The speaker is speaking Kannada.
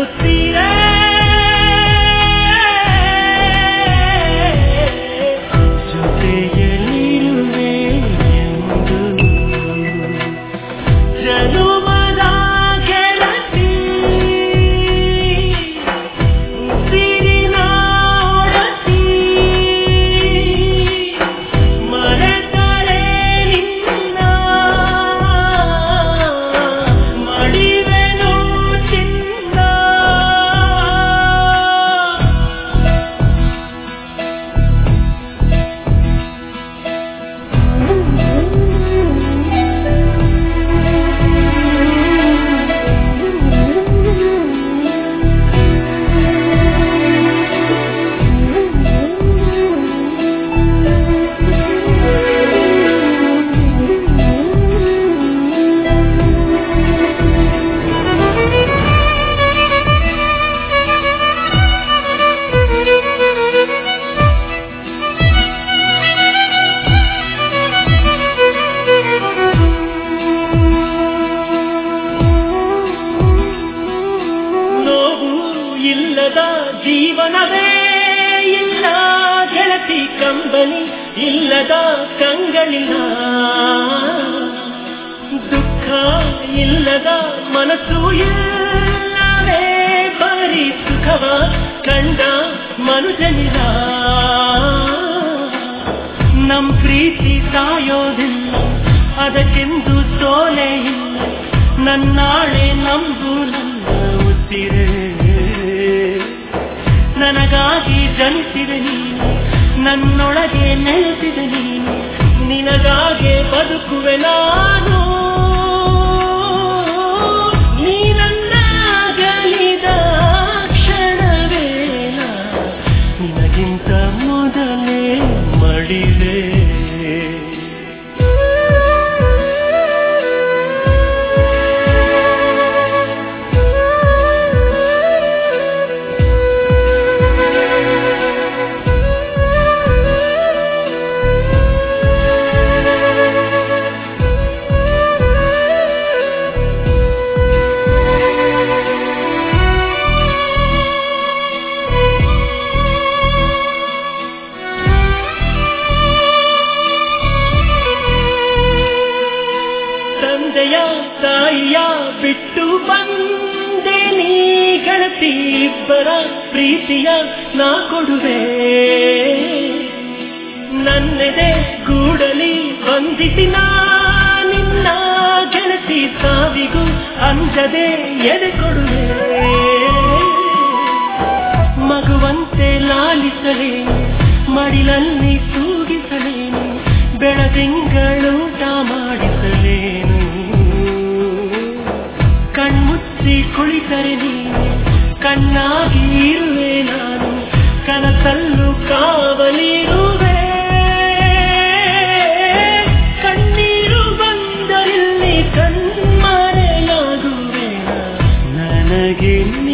ಅನ್ನುತ್ತೀರೇ ಜೊತೆಯಲ್ಲಿರುವೆ ಎಂದು ಜನುಮದ ಗೆಳತಿ ಉಸಿರಿನ ಒಡತಿ ಮರೆತರೆ ನಿನ್ನ ಮಡಿವೆನು ಚಿನ್ನ ನೋವು ಇಲ್ಲದ ಜೀವನವೇ ಇಲ್ಲ ಗೆಳತಿ ಕಂಬನಿ ಇಲ್ಲದ ಕಂಗಳಿಲ್ಲ ದುಃಖ ಇಲ್ಲದ ಮನಸ್ಸು ಇಲ್ಲವೇ ಬರೀ ಸುಖವ ಕಂಡ ಮನುಜನಿಲ್ಲ ನಮ್ ಪ್ರೀತಿ ಸಾಯೋದಿಲ್ಲ ಅದಕ್ಕೆಂದು ಸೋಲೆ ಇಲ್ಲ ನನ್ನಾಳೆ ನಂಬು ನನ್ನ ಉಸಿರೇ ನನಗಾಗಿ ಜನಿಸಿದೆ ನೀನು ನನ್ನೊಳಗೆ ನೆಲೆಸಿದೆ ನೀನು ನಿನಗಾಗೆ ಬದುಕುವೆ ನಾನು ನೀ ನನ್ನ ಅಗಲಿದ ಕ್ಷಣವೇನ ನಿನಗಿಂತ ಮೊದಲೇ ಮಡಿವೆ ತಂದೆಯ ತಾಯಿಯ ಬಿಟ್ಟು ಬಂದೆ ನೀ ಗೆಳತಿ ಇಬ್ಬರ ಪ್ರೀತಿಯ ನಾ ಕೊಡುವೆ ನನ್ನೆದೆ ಗೂಡಲಿ ಬಂದಿಸಿ ನಿನ್ನ ಗೆಳತಿ ಸಾವಿಗೂ ಅಂಜದೆ ಎದೆ ಕೊಡುವೆ ಮಗುವಂತೆ ಲಾಲಿಸಲೇನು ಮಡಿಲಲ್ಲಿ ತೂಗಿಸಲೇನು ಬೆಳದಿಂಗಳೂಟ ಮಾಡಿಸಲೇನು ಕಣ್ಮುಚ್ಚಿ ಕುಳಿತರೆ ನೀನು ಕಣ್ಣಾಗಿ ಇರುವೆ ನಾನು ಕನಸಲ್ಲೂ ಕಾವಲಿರುವೆ ಕಣ್ಣೀರು ಬಂದರಿಲ್ಲಿ ಕಣ್ಮರೆಯಾಗುವೆ ನನಗೆ